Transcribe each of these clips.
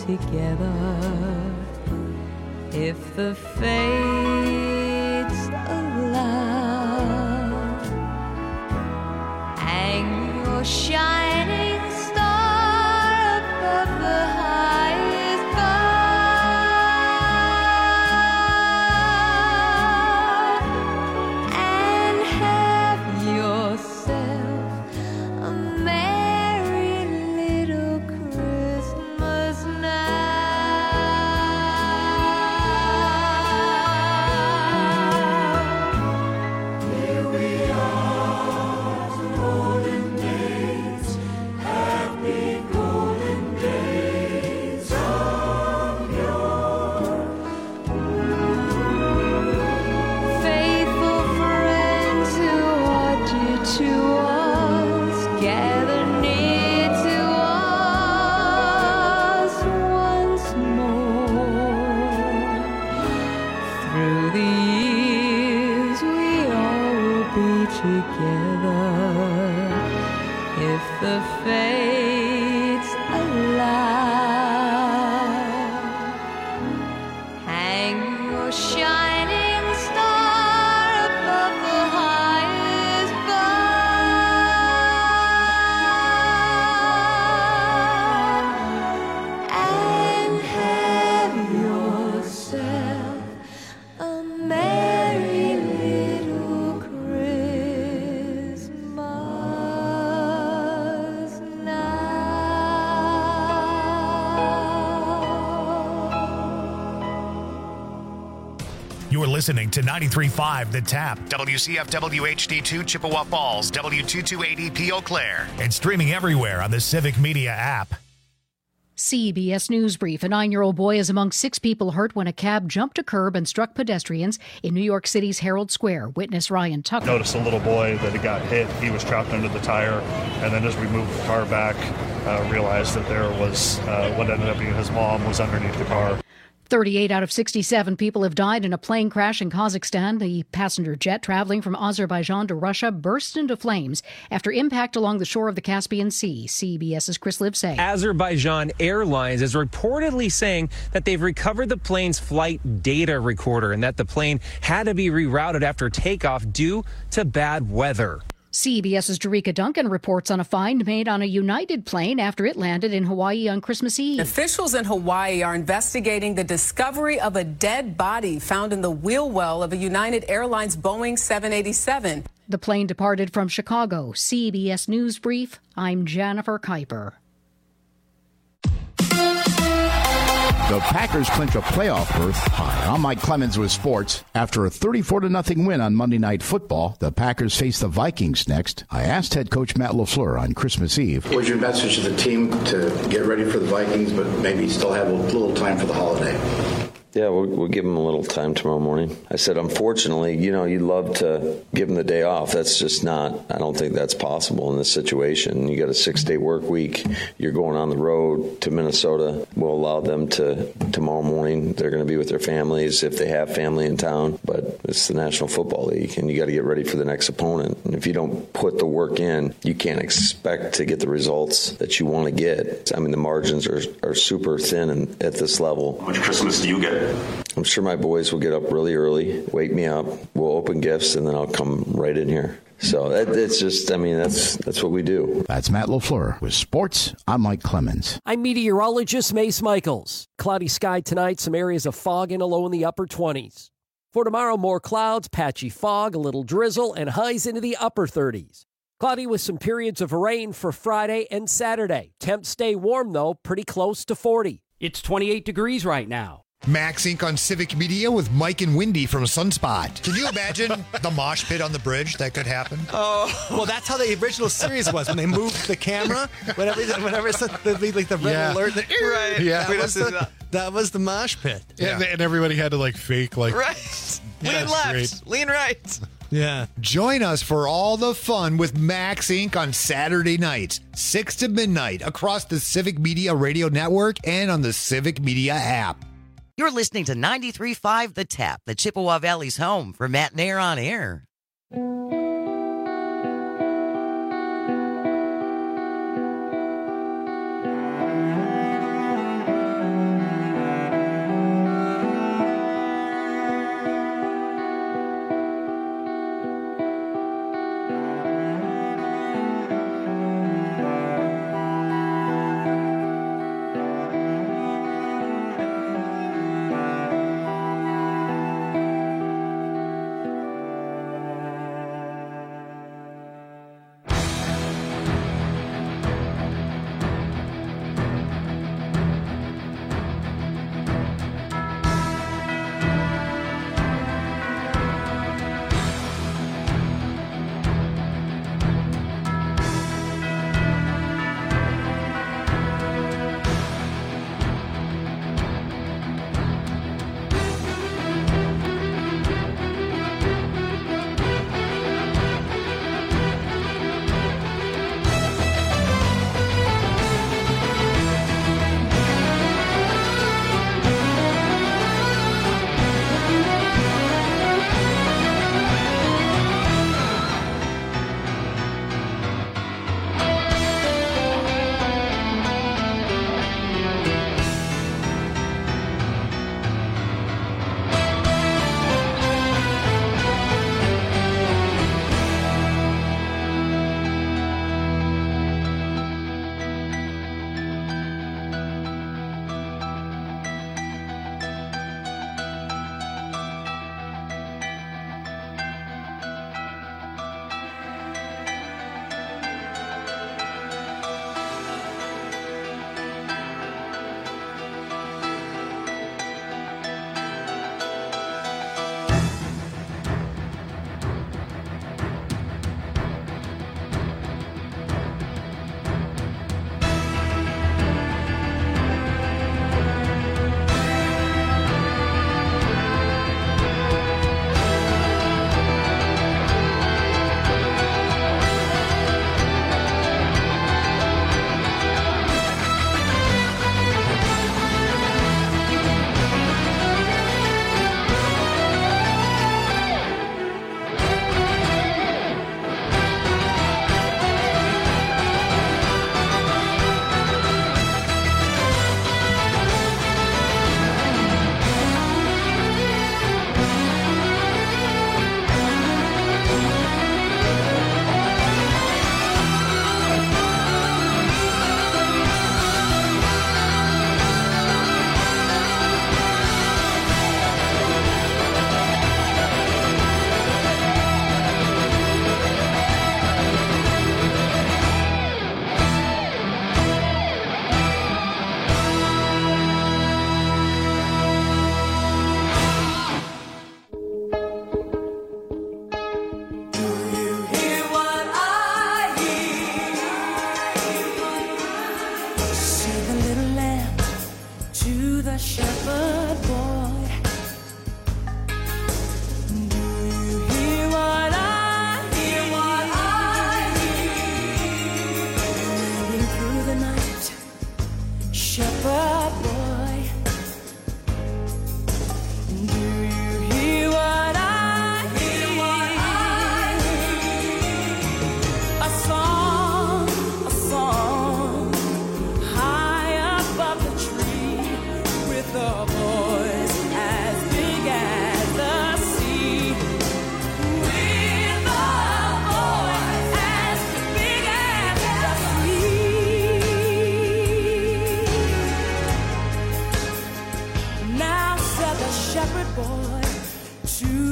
together if the fates allow. Hang your shining star above the highest bough and have yourself a merry little Christmas now. Here we are, the golden days, happy golden days of yore. Faithful friends who are dear to us, gather near to us once more. Through the years we all will be together if the fates allow. Hang your shining star above the highest bough and have yourself a merry little Christmas now. You're listening to 93.5 The Tap, WCFW HD2 Chippewa Falls, W2280P Eau Claire, and streaming everywhere on the Civic Media app. CBS News Brief. A 9-year-old boy is among 6 people hurt when a cab jumped a curb and struck pedestrians in New York City's Herald Square. Witness Ryan Tucker. Noticed a little boy that had got hit. He was trapped under the tire. And then as we moved the car back, realized that there was what ended up being his mom was underneath the car. 38 out of 67 people have died in a plane crash in Kazakhstan. The passenger jet traveling from Azerbaijan to Russia burst into flames after impact along the shore of the Caspian Sea. CBS's Chris Livesay. Azerbaijan Airlines is reportedly saying that they've recovered the plane's flight data recorder and that the plane had to be rerouted after takeoff due to bad weather. CBS's Jerika Duncan reports on a find made on a United plane after it landed in Hawaii on Christmas Eve. Officials in Hawaii are investigating the discovery of a dead body found in the wheel well of a United Airlines Boeing 787. The plane departed from Chicago. CBS News Brief, I'm Jennifer Kuiper. The Packers clinch a playoff berth. Hi, I'm Mike Clemens with sports. After a 34-0 win on Monday Night Football, the Packers face the Vikings next. I asked head coach Matt LaFleur on Christmas Eve. What's your message to the team to get ready for the Vikings, but maybe still have a little time for the holiday? Yeah, we'll give them a little time tomorrow morning. I said, unfortunately, you'd love to give them the day off. That's just not, I don't think that's possible in this situation. You got a 6-day work week. You're going on the road to Minnesota. We'll allow them to, tomorrow morning, they're going to be with their families if they have family in town. But it's the National Football League, and you got to get ready for the next opponent. And if you don't put the work in, you can't expect to get the results that you want to get. I mean, the margins are super thin at this level. How much Christmas do you get? I'm sure my boys will get up really early, wake me up, we'll open gifts, and then I'll come right in here. So it's just, that's what we do. That's Matt LaFleur with sports. I'm Mike Clemens. I'm meteorologist Mace Michaels. Cloudy sky tonight, some areas of fog and a low in the upper 20s. For tomorrow, more clouds, patchy fog, a little drizzle, and highs into the upper 30s. Cloudy with some periods of rain for Friday and Saturday. Temps stay warm, though, pretty close to 40. It's 28 degrees right now. Max Inc. on Civic Media with Mike and Wendy from Sunspot. Can you imagine the mosh pit on the bridge that could happen? Oh, well, that's how the original series was when they moved the camera. Whenever it's like the red alert, right? Yeah, that was the mosh pit. Yeah, and everybody had to fake right. Lean left, great. lean right. Yeah. Join us for all the fun with Max Inc. on Saturday nights, 6 to midnight, across the Civic Media Radio Network and on the Civic Media app. You're listening to 93.5 The Tap, the Chippewa Valley's home for Matt Nair on Air.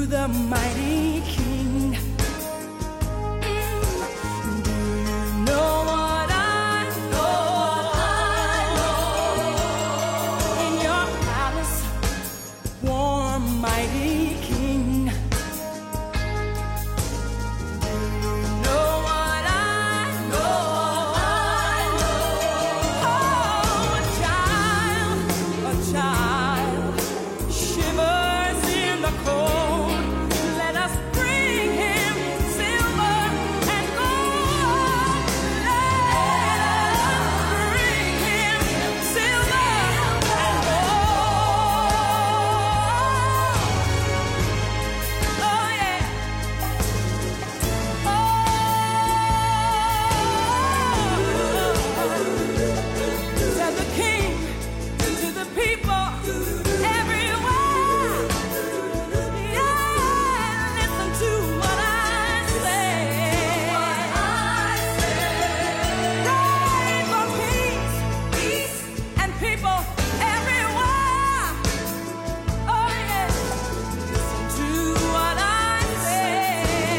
the mighty King. Do you know what I know? In your palace, warm mighty King. Do you know what I know? Oh, a child shivers in the cold. Let us bring him silver and gold. Let us bring him silver and gold. Oh yeah. To the king, to the people, everywhere. Yeah, listen to what I say. Pray for peace, and people everywhere. Oh yeah, listen to what I say.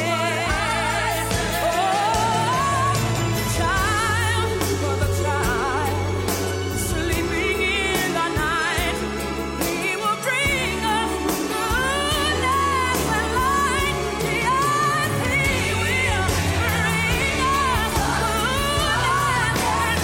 For the child sleeping in the night, he will bring us goodness and light. Yes, he will bring us goodness and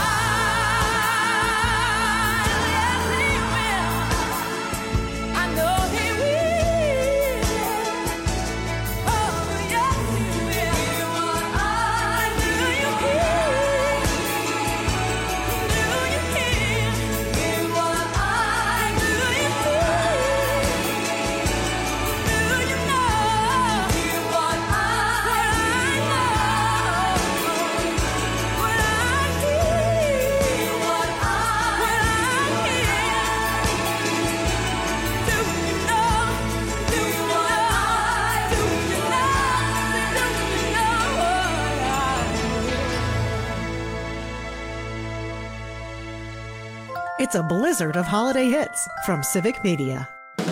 light. Yes, he will. I know he will. Oh, yes, he will. I do you hear? Do you hear? What I do you feel? Do you know? What I know? What I hear? What I hear? Do you know? Do you know? Do you know? Do you know what I It's a blizzard of holiday hits from Civic Media.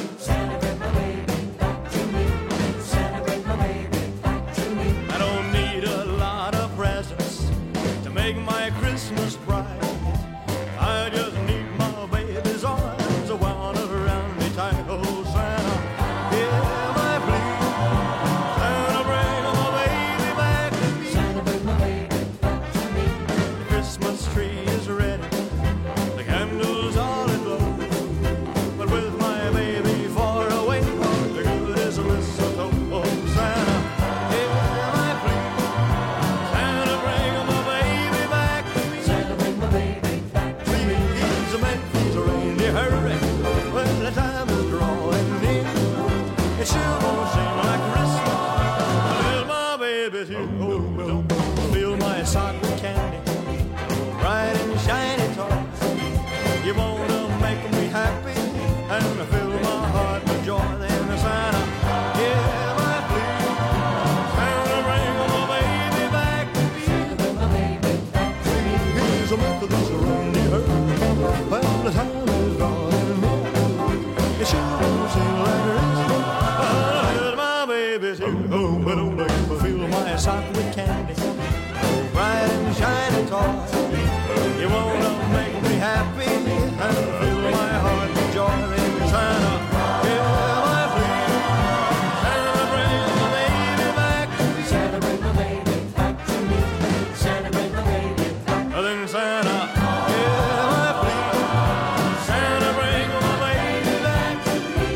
I don't need a lot of presents to make my Christmas bright. I just need my baby's arms wound around me tight. Oh, Santa, hear my plea. Santa, bring my baby back to me. Santa, bring my baby back to me. The Christmas tree is ready. The candles all aglow. But with my baby far away, the good is mistletoe. Oh, Santa, hear my plea. Santa, bring my baby back to me. Santa, bring my baby back to me. He's a man, he's a reindeer, hurry. When the time is drawing near, it sure won't seem like Christmas until my baby's here. Oh, don't fill my sock with candy, bright and shiny toys. You wanna make me happy and fill my heart with joy. Then Santa, hear my plea. Santa, bring my baby back to me. Santa, bring my baby back to me. He's a Methodist reindeer. Well, the time is drawing near. It sure won't seem like Christmas until my baby's here. Oh, but don't make me fill my sock with candy, bright and shiny toys. You wanna make me happy and fill my heart with joy. Then Santa, hear my plea. Santa, bring my baby back to me. Santa, bring my baby back to me. Santa, bring my baby back. Then Santa, hear my plea. Santa, bring my baby back to me.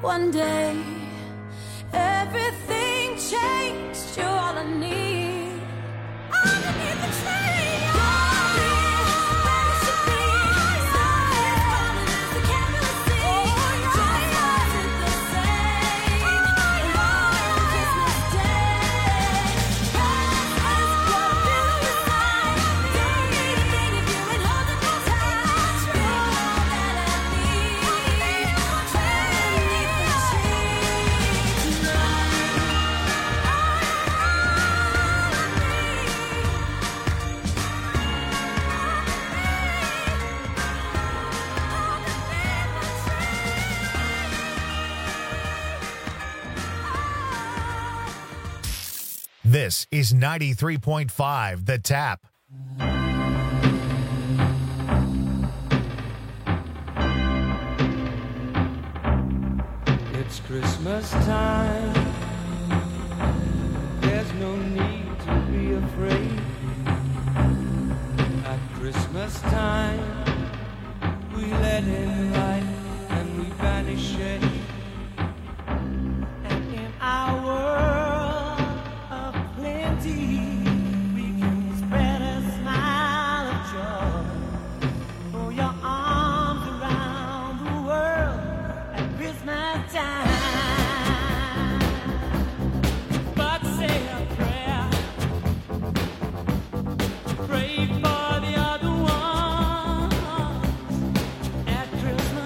One day, everything changed. You're all I need. Underneath the tree. This is 93.5 The Tap. It's Christmas time. There's no need to be afraid. At Christmas time, we let in light and we banish shade. And in our world of plenty, we can spread a smile of joy. Throw your arms around the world at Christmas time. But say a prayer, pray for the other ones at Christmas.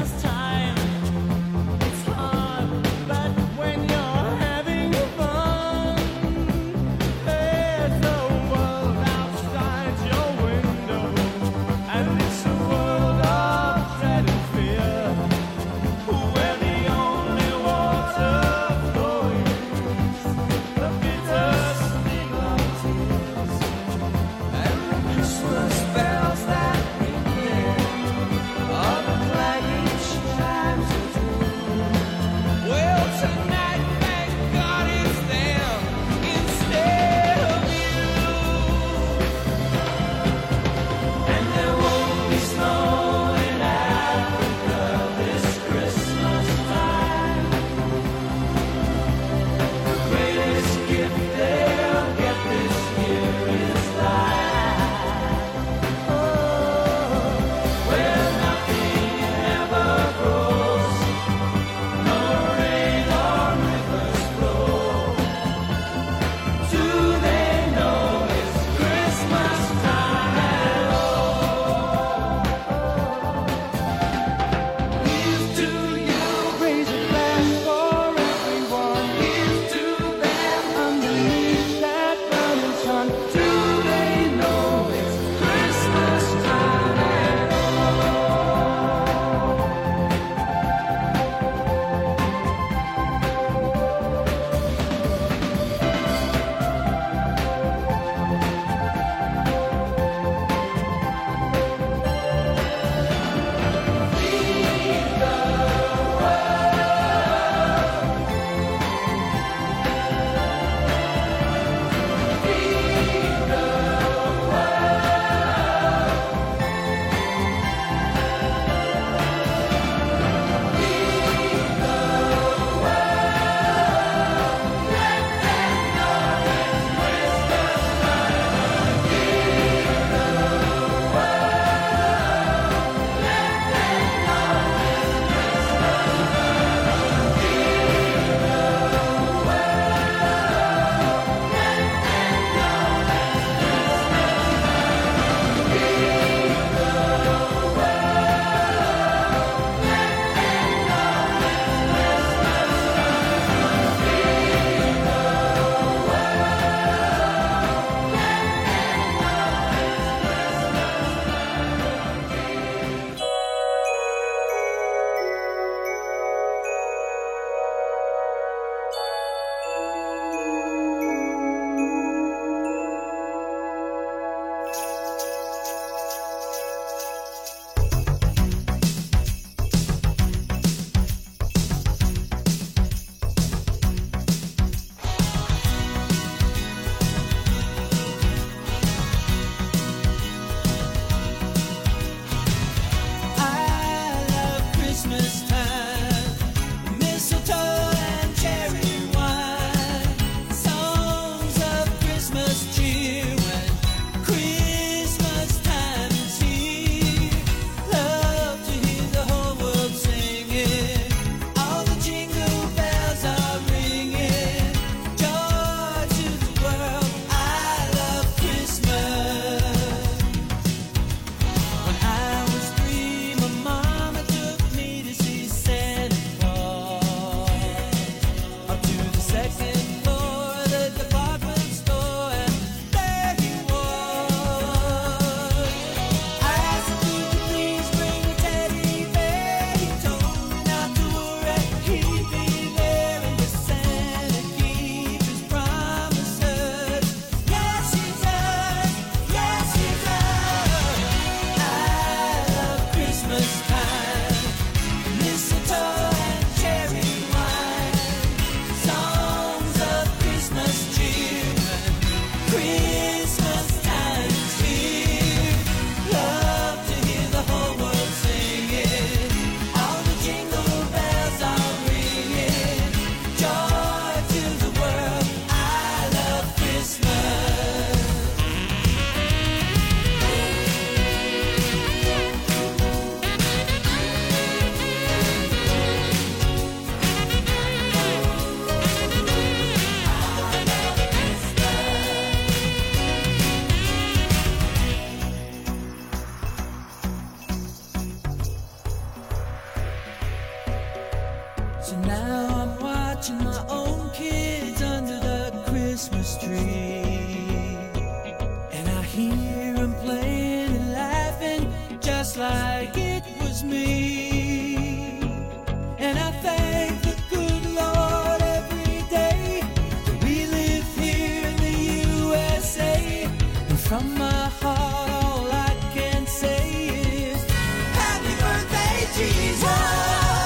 So now I'm watching my own kids under the Christmas tree. And I hear them playing and laughing just like it was me. And I thank the good Lord every day that we live here in the USA. And from my heart all I can say is happy birthday, Jesus.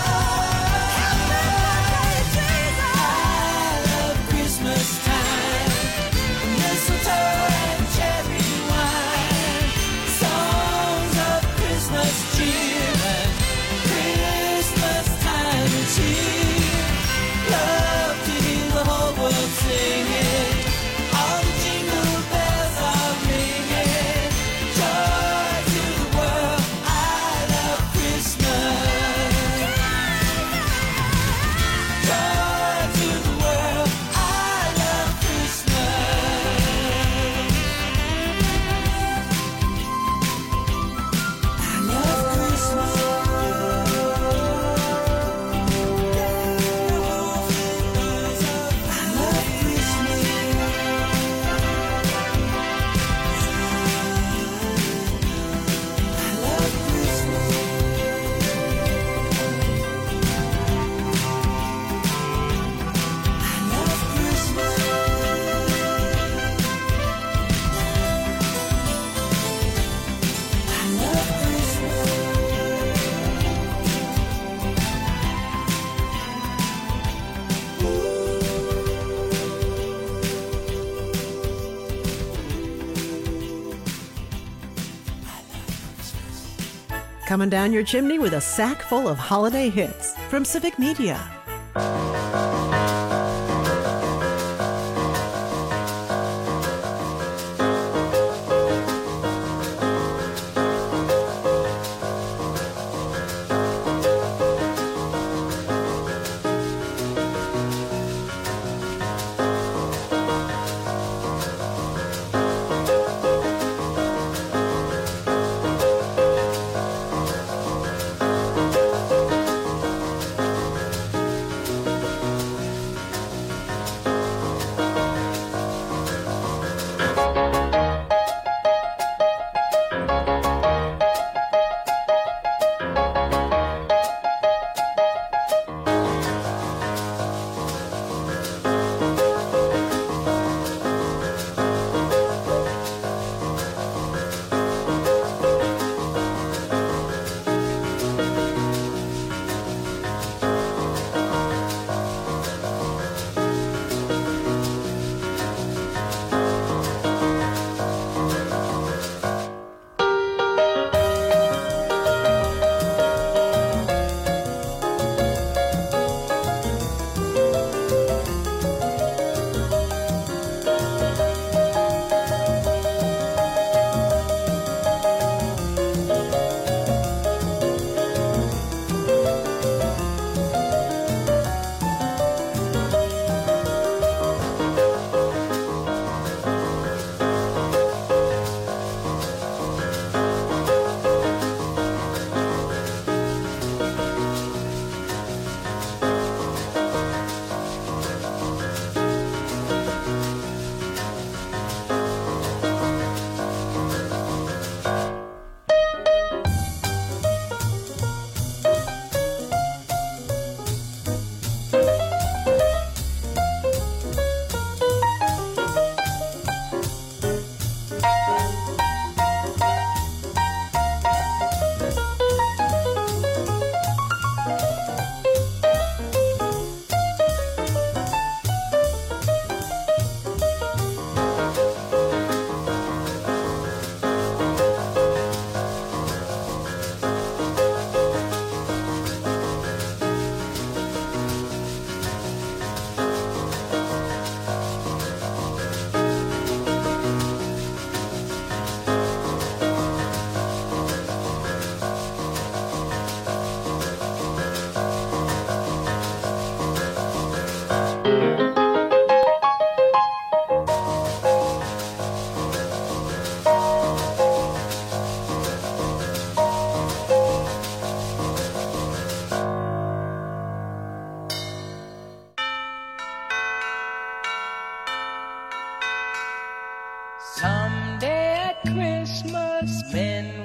Coming down your chimney with a sack full of holiday hits from Civic Media.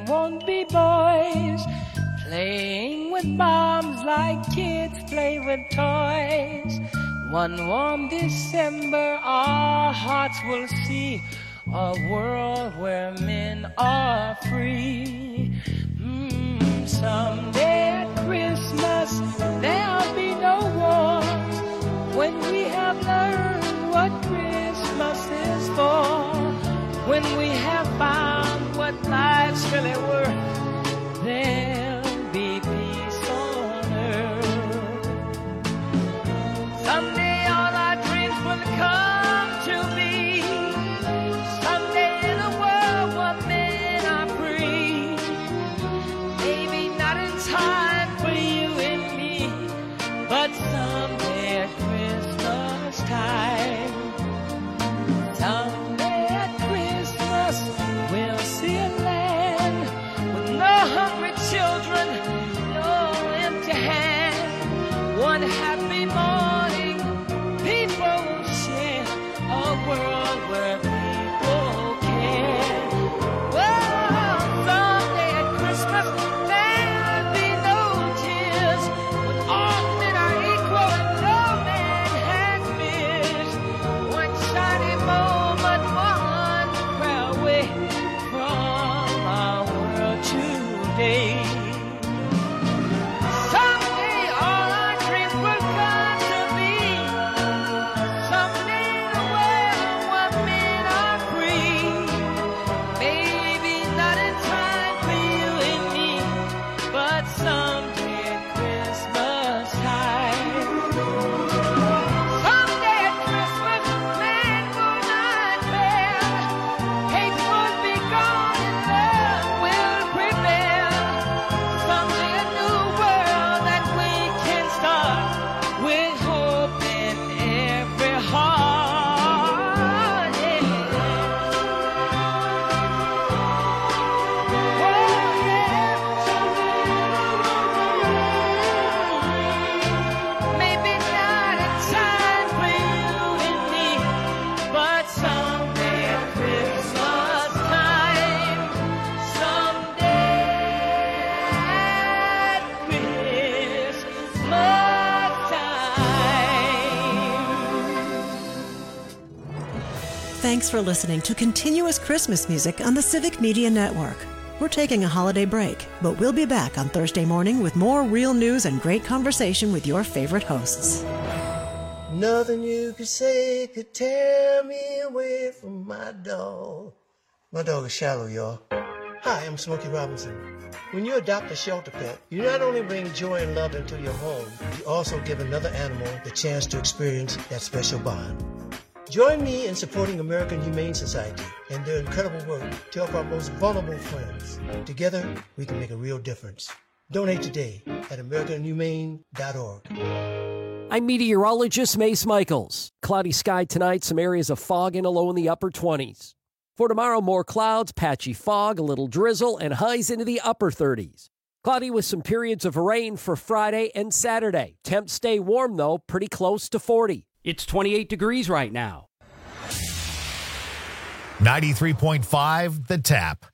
men won't be boys, playing with bombs like kids play with toys. One warm December, our hearts will see a world where men are free. Someday at Christmas, there'll be no wars, when we have learned what Christmas is for. When we have found what life's really worth, there'll be peace on earth. Someday all our dreams will come to be. Someday in a world where men are free. Maybe not in time for you and me, but someday at Christmas time. Someday at Christmas we'll see a land with no hungry children, no empty hand. One happy morning, people will share a world where people care. Well, someday at Christmas there'll be no tears, when all men are equal and no man has fears. One shiny moment, one prayer away from our world today. Someday all our dreams will come to be. Someday in a world where men are free. Maybe not in time for you and me, but someday at Christmas time. Someday at Christmas, man will not fail. Hate will be gone and love will prevail. Someday a new world that we can start, with hope in every heart. Yeah. Maybe not in time for you and me, but someday at Christmas time. Someday at Christmas time. Thanks for listening to Continuous Christmas Music on the Civic Media Network. We're taking a holiday break, but we'll be back on Thursday morning with more real news and great conversation with your favorite hosts. Nothing you could say could tear me away from my dog. My dog is Shallow, y'all. Hi, I'm Smokey Robinson. When you adopt a shelter pet, you not only bring joy and love into your home, you also give another animal the chance to experience that special bond. Join me in supporting American Humane Society and their incredible work to help our most vulnerable friends. Together, we can make a real difference. Donate today at AmericanHumane.org. I'm meteorologist Mace Michaels. Cloudy sky tonight, some areas of fog and a low in the upper 20s. For tomorrow, more clouds, patchy fog, a little drizzle, and highs into the upper 30s. Cloudy with some periods of rain for Friday and Saturday. Temps stay warm, though, pretty close to 40. It's 28 degrees right now. 93.5 The Tap.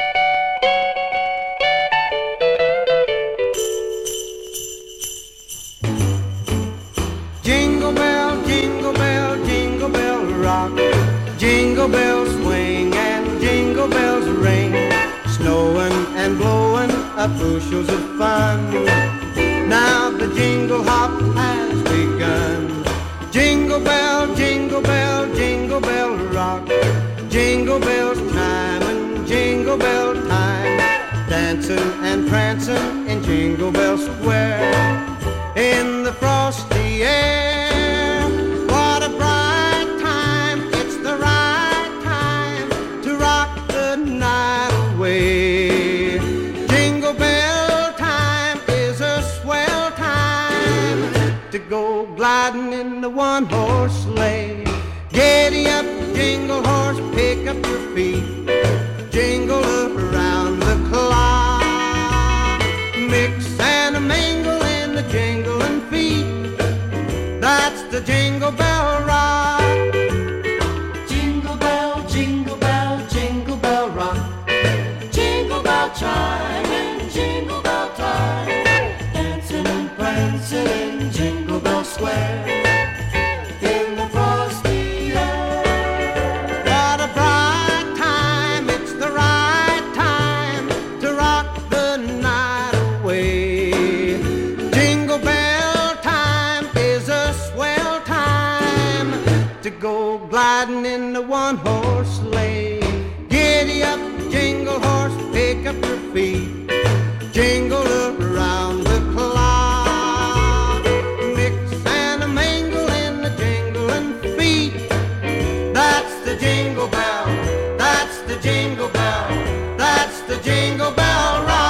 Jingle bell, jingle bell, jingle bell rock. Jingle bells swing and jingle bells ring. Snowing and blowing up bushels of fun. Now the jingle hop has begun. Jingle bell, jingle bell, jingle bell rock. Jingle bells chime and jingle bell time. Dancing and prancing in Jingle Bell Square. In the frosty air, what a bright time. It's the right time to rock the night away. Jingle bell time is a swell time to go gliding in the one-horse sleigh. Giddy up, jingle horse, pick up your feet. Jingle around the clock. Mix and a mingle in the jingling feet. That's the Jingle Bell Rock. Jingle bell, jingle bell, jingle bell rock. Jingle bell chime. jingle around the clock. Mix and a mingle in the jingling feet. That's the jingle bell, that's the jingle bell, that's the jingle bell rock.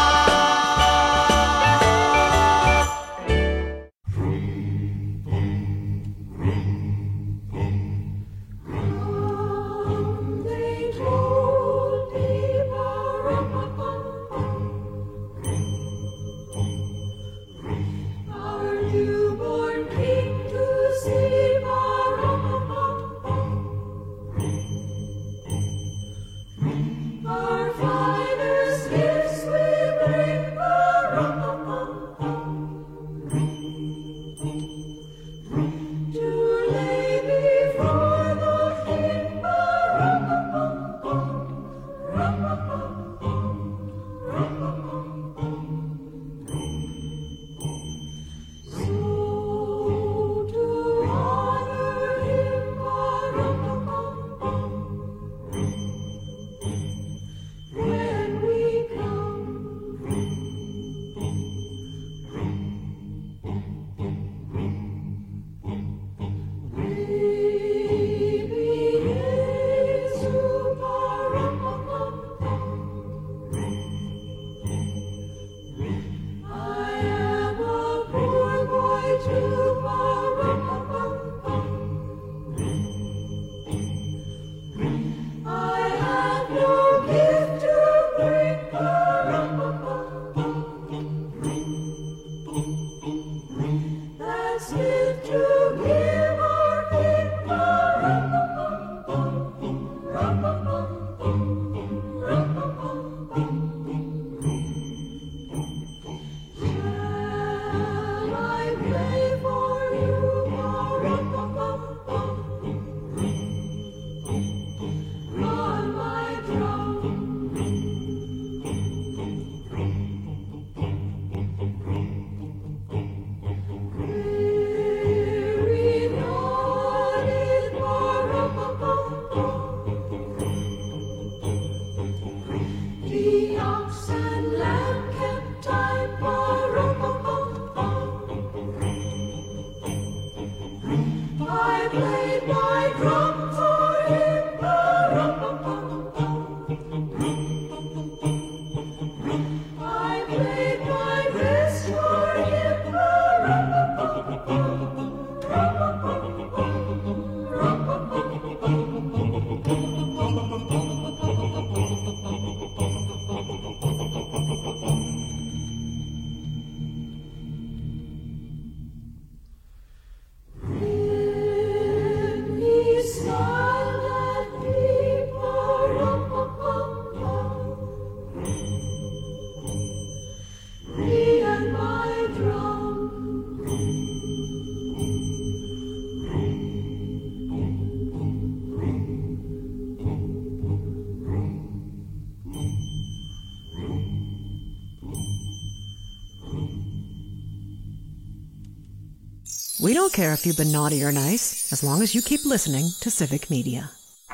We don't care if you've been naughty or nice, as long as you keep listening to Civic Media.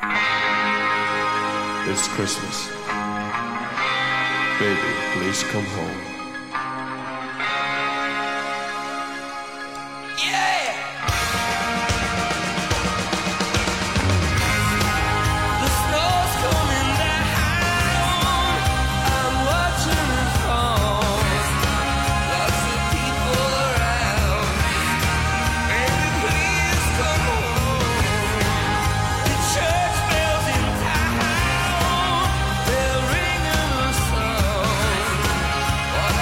It's Christmas. Baby, please come home. What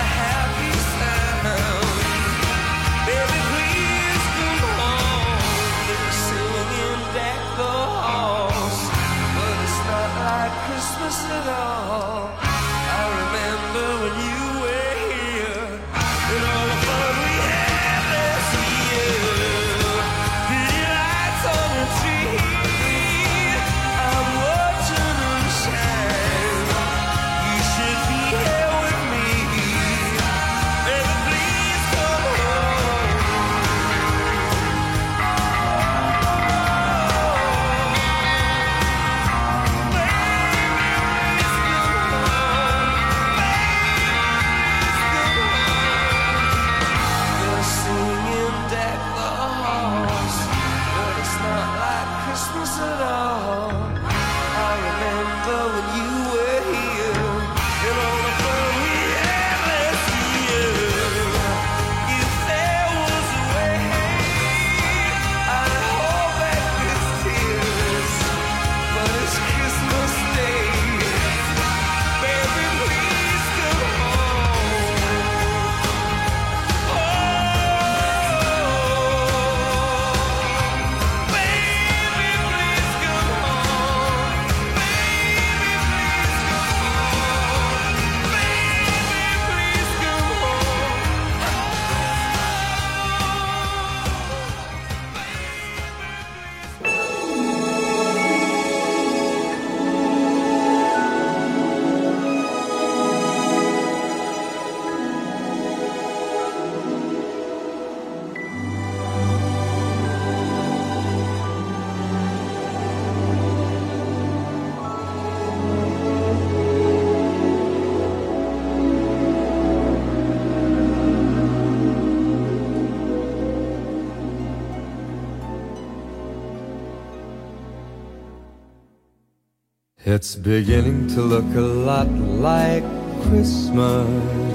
It's beginning to look a lot like Christmas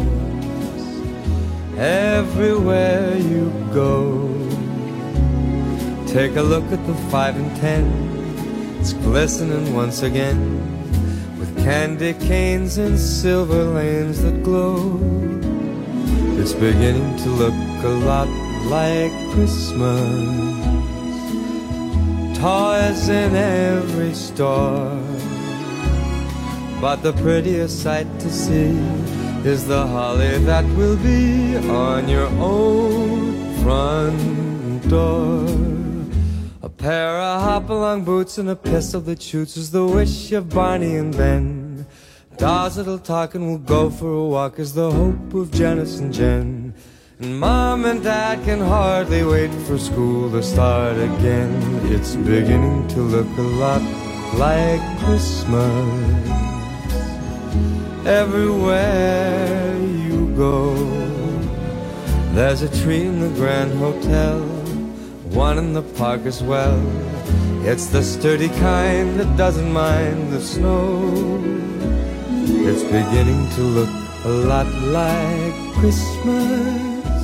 everywhere you go. Take a look at the 5 and 10. It's glistening once again with candy canes and silver lanes that glow. It's beginning to look a lot like Christmas. Toys in every store, but the prettiest sight to see is the holly that will be on your own front door. A pair of hop-along boots and a pistol that shoots is the wish of Barney and Ben. Dolls that'll talk and will go for a walk is the hope of Janice and Jen. And Mom and Dad can hardly wait for school to start again. It's beginning to look a lot like Christmas everywhere you go. There's a tree in the Grand Hotel, one in the park as well. It's the sturdy kind that doesn't mind the snow. It's beginning to look a lot like Christmas.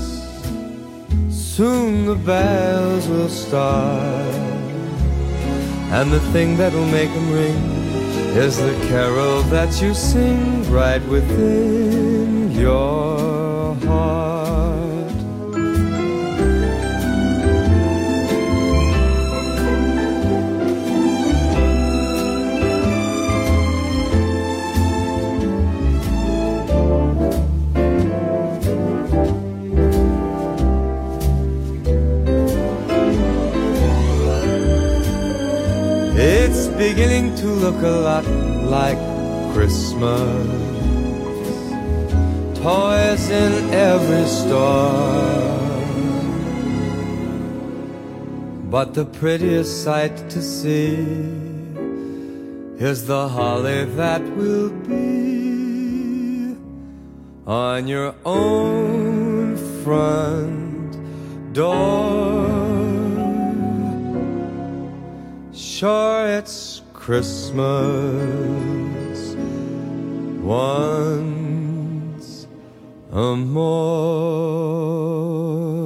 Soon the bells will start, and the thing that'll make them ring is the carol that you sing right within your heart. It's beginning to look a lot like Christmas. Toys in every store, but the prettiest sight to see is the holly that will be on your own front door. Sure, it's Christmas once more.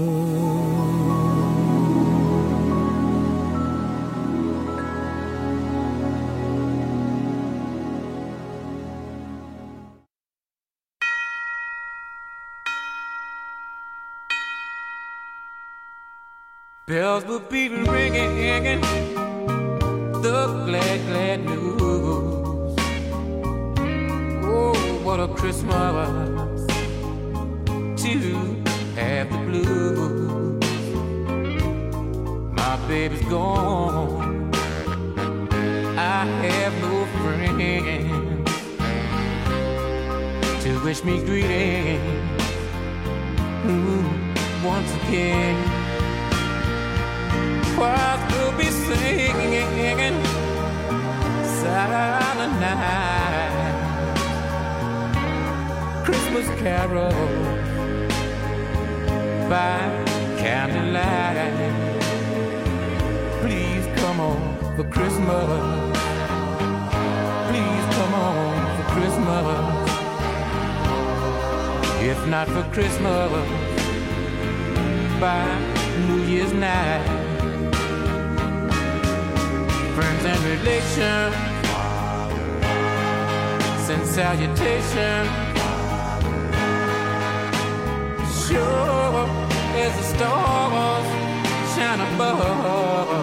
Bells will be ringing, the glad, glad news. Oh, what a Christmas to have the blues. My baby's gone, I have no friends to wish me greetings once again. Choirs will be singing silent night, Christmas carols by candlelight. Please come on for Christmas. Please come on for Christmas. If not for Christmas, by New Year's night. Friends and relations send salutation. Sure as the stars shine above,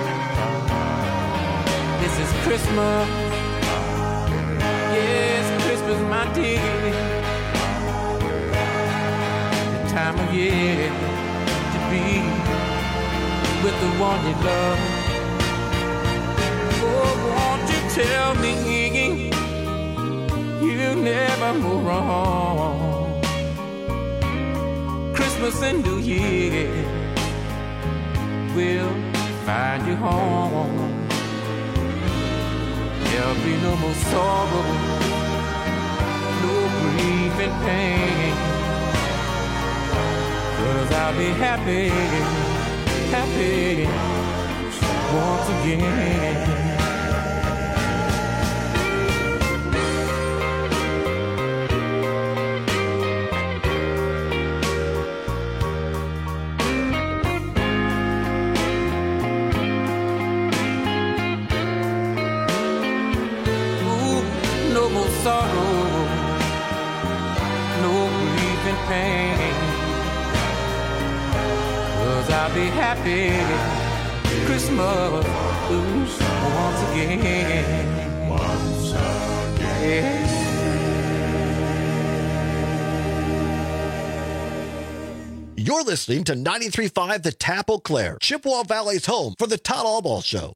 this is Christmas. Yes, Christmas, my dear. The time of year to be with the one you love. Oh, won't you tell me you never move wrong? Christmas and New Year will find you home. There'll be no more sorrow, no grief and pain, 'cause I'll be happy, happy once again. pain. 'Cause I'll be happy Christmas once again. Once again. You're listening to 93.5 The Tap Eau Claire, Chippewa Valley's home for the Todd Albaugh Show.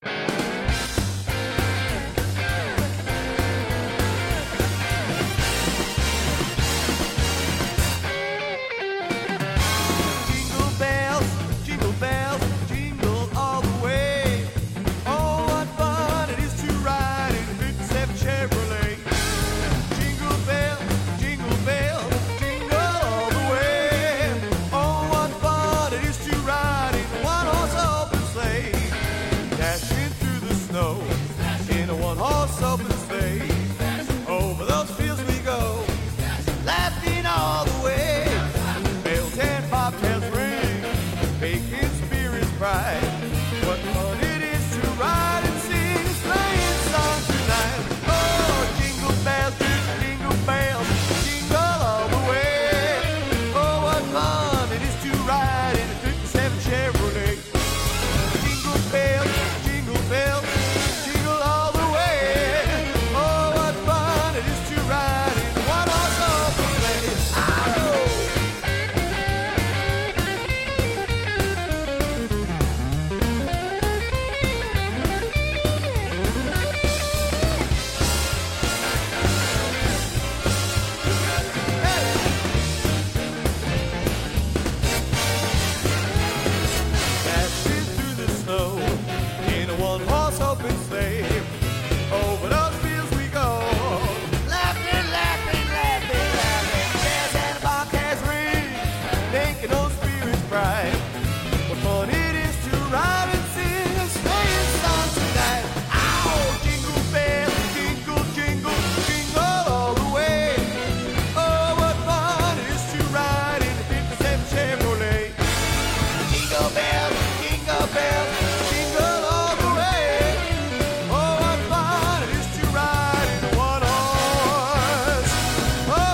Jingle bells, jingle all the way. Oh, what fun it is to ride in a 57 Chevrolet. Jingle bells, jingle all the way. Oh, what fun it is to ride in a one-horse open sleigh. Dashing through the snow in a one-horse open sleigh. Over those fields we go, laughing all the way. Bells and bobtails ring, making spirits bright. What fun it is to ride and sing a sleighing song tonight. Oh, jingle bells, jingle all the way. Oh, what fun it is to ride in a 57 Chevrolet. Jingle bells, jingle all the way. Oh, what fun it is to ride in a one-horse open sleigh. Dashing through the snow in a one-horse open sleigh. Over those fields we go, laughing. Bells and bobcats ring, making those spirits bright. What fun it is to ride and sing a sleighing song tonight. Ow! Jingle bells, jingle all the way. Oh, what fun it is to ride in a 57 Chevrolet. Jingle bells, jingle all the way. Oh, what fun it is to ride in a one-horse open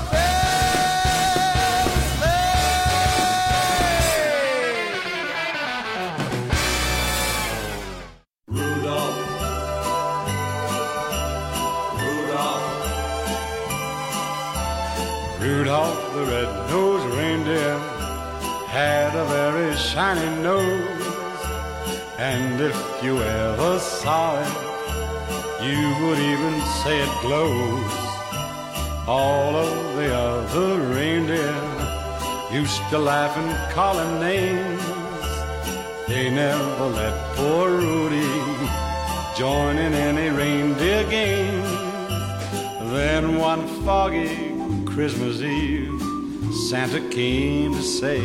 Rudolph the red-nosed reindeer had a very shiny nose, and if you ever saw it, you would even say it glows. All of the other reindeer used to laugh and call him names. They never let poor Rudy join in any reindeer games. Then one foggy Christmas Eve, Santa came to say,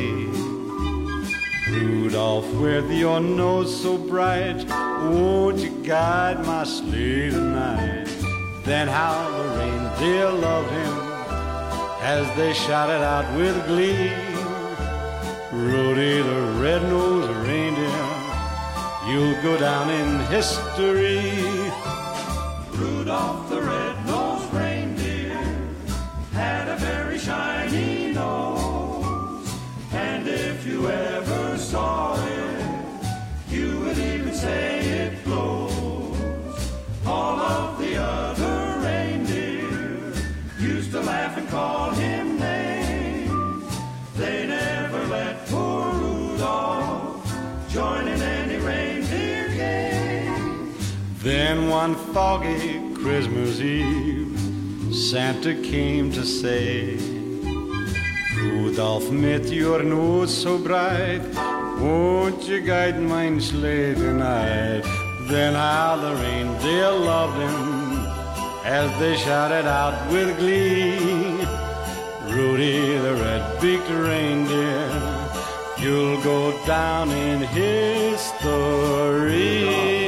Rudolph, with your nose so bright, won't you guide my sleigh tonight? Then how the reindeer loved him as they shouted out with glee, Rudy the red-nosed reindeer, you'll go down in history. Rudolph the red-nosed reindeer had a very shiny nose, and if you ever saw it, you would even say it glows. All of the other reindeer used to laugh and call him names. They never let poor Rudolph join in any reindeer game. Then one foggy Christmas Eve, Santa came to say, Rudolph, met your nose so bright, won't you guide mine sleigh tonight? Then how the reindeer loved him as they shouted out with glee, Rudy the red-beaked reindeer, you'll go down in history.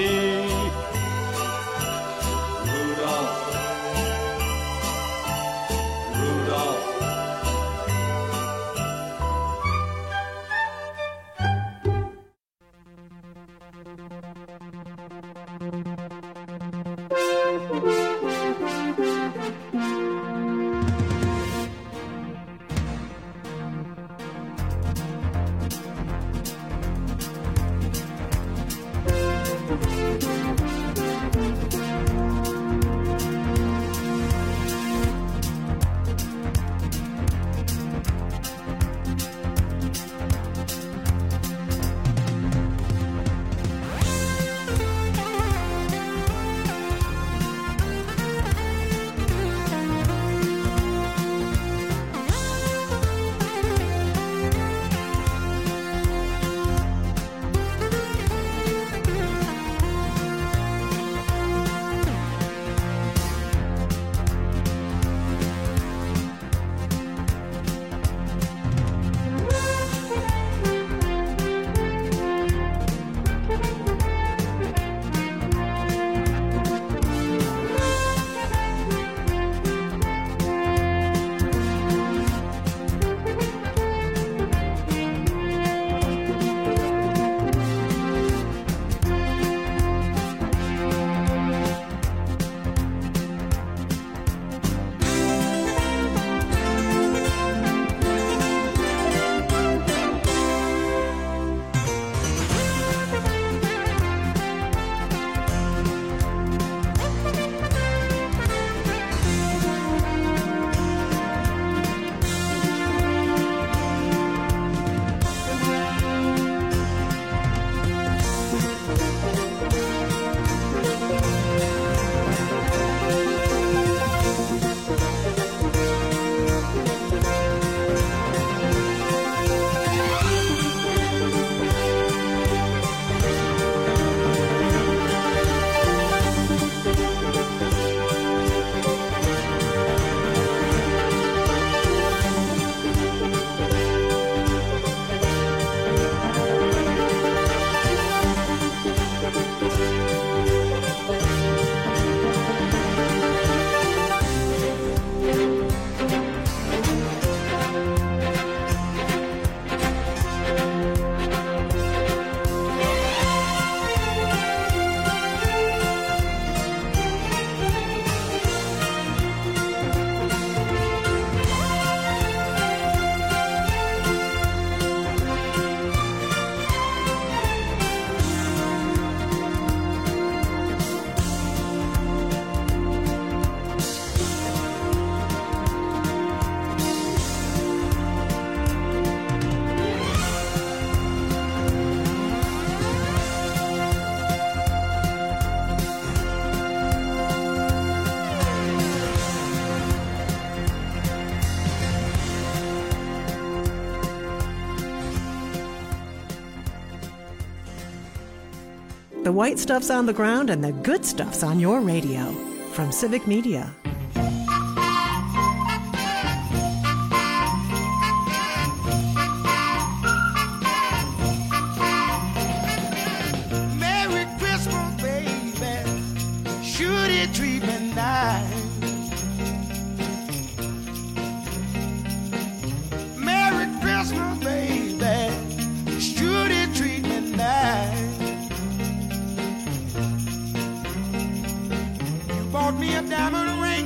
The white stuff's on the ground and the good stuff's on your radio. From Civic Media. Merry Christmas, baby. Should it treat me nice? Merry Christmas, baby. Should it treat me nice? You bought me a diamond ring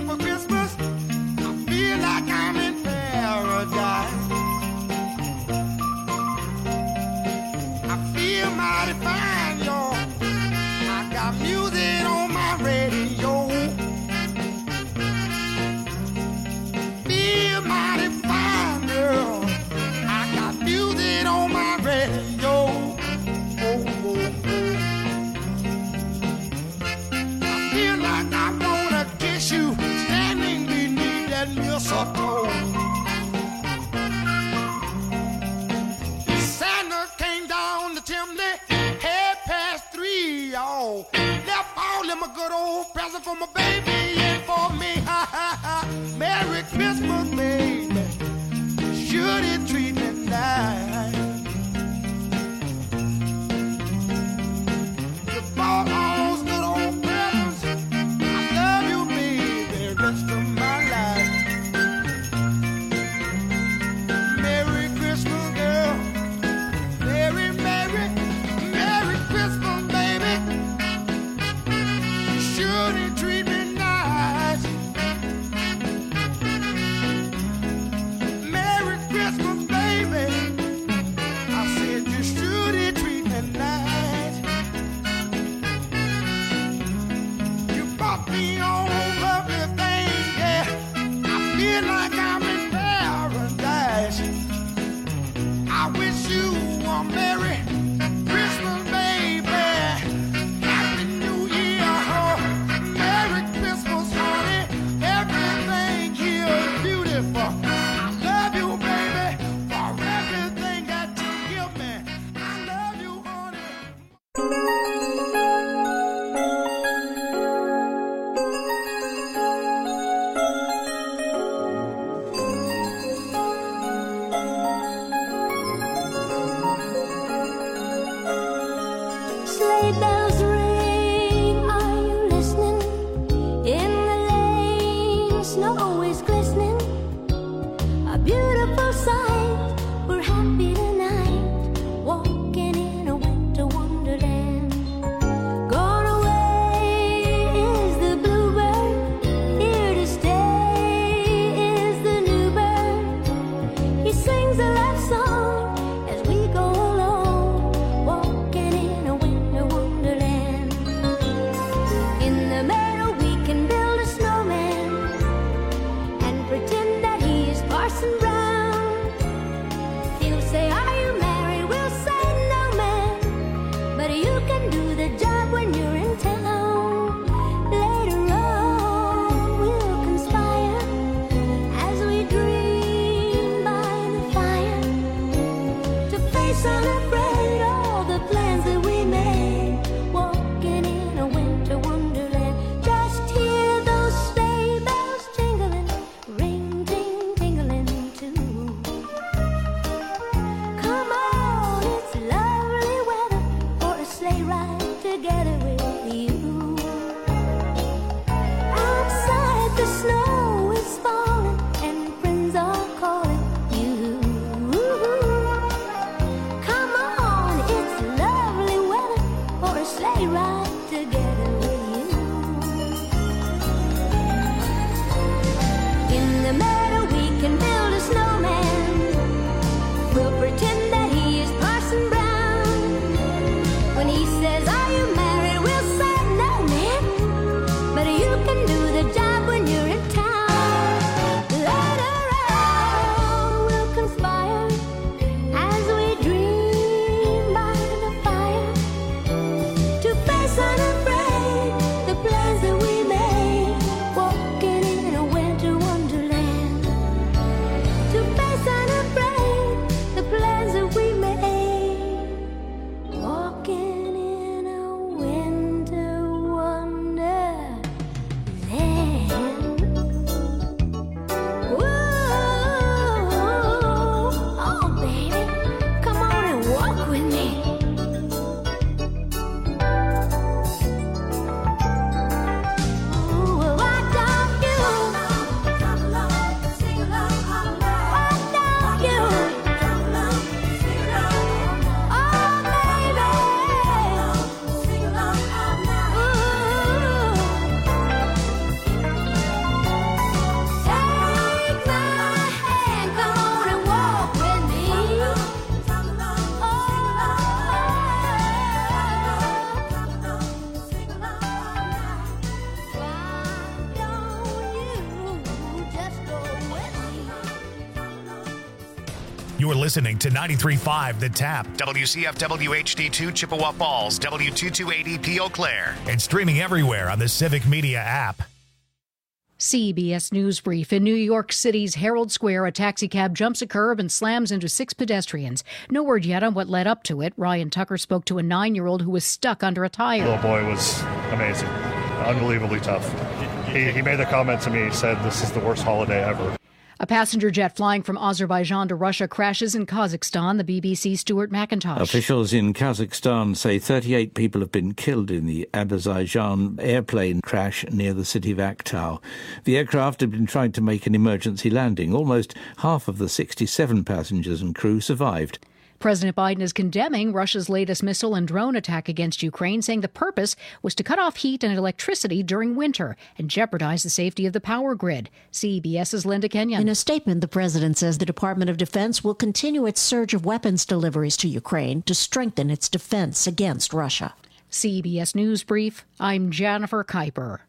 You're listening to 93.5 The Tap, WCFW HD2 Chippewa Falls, W228EP Eau Claire, and streaming everywhere on the Civic Media app. CBS News Brief. In New York City's Herald Square, a taxicab jumps a curb and slams into 6 pedestrians. No word yet on what led up to it. Ryan Tucker spoke to a 9-year-old who was stuck under a tire. The little boy was amazing, unbelievably tough. He made the comment to me, he said, "This is the worst holiday ever." A passenger jet flying from Azerbaijan to Russia crashes in Kazakhstan. The BBC's Stuart McIntosh. Officials in Kazakhstan say 38 people have been killed in the Azerbaijan airplane crash near the city of Aktau. The aircraft had been trying to make an emergency landing. Almost half of the 67 passengers and crew survived. President Biden is condemning Russia's latest missile and drone attack against Ukraine, saying the purpose was to cut off heat and electricity during winter and jeopardize the safety of the power grid. CBS's Linda Kenyon. In a statement, the president says the Department of Defense will continue its surge of weapons deliveries to Ukraine to strengthen its defense against Russia. CBS News Brief, I'm Jennifer Kuiper.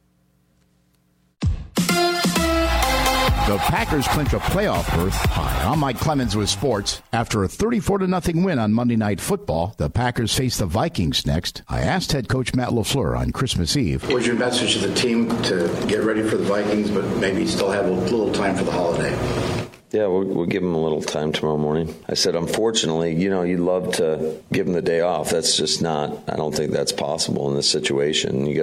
The Packers clinch a playoff berth. Hi, I'm Mike Clemens with sports. After a 34-0 win on Monday Night Football, the Packers face the Vikings next. I asked head coach Matt LaFleur on Christmas Eve. What was your message to the team to get ready for the Vikings, but maybe still have a little time for the holiday? Yeah, we'll give them a little time tomorrow morning. I said, unfortunately, you'd love to give them the day off. That's just not, I don't think that's possible in this situation. You got